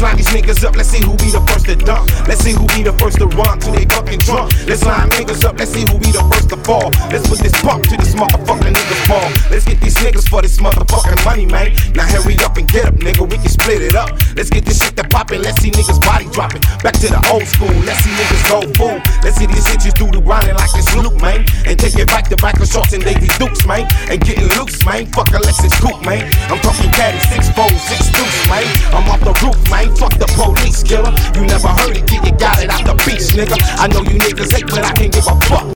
line these niggas up, let's see who be the first to dump. Let's see who be the first to run till they fucking drunk. Let's line niggas up, let's see who be the first to fall. Let's put this pump to this motherfucking nigga fall. Let's get these niggas for this motherfucking money, man. Now hurry up and get up, nigga, we can split it up. Let's get this shit to poppin', let's see niggas body dropping. Back to the old school, let's see niggas go fool. Let's see these bitches do the grinding like it's Luke, man. And take it back to back of shorts and Davy Dukes, man. And getting loose, man. Fuck a Lexus coupe, man. I'm talking caddy, 6'4", 6 deuce, man. I'm off the roof, man. Fuck the police, killer. You never heard it, kid, you got it out the beach, nigga. I know you niggas hate, but I can't give a fuck.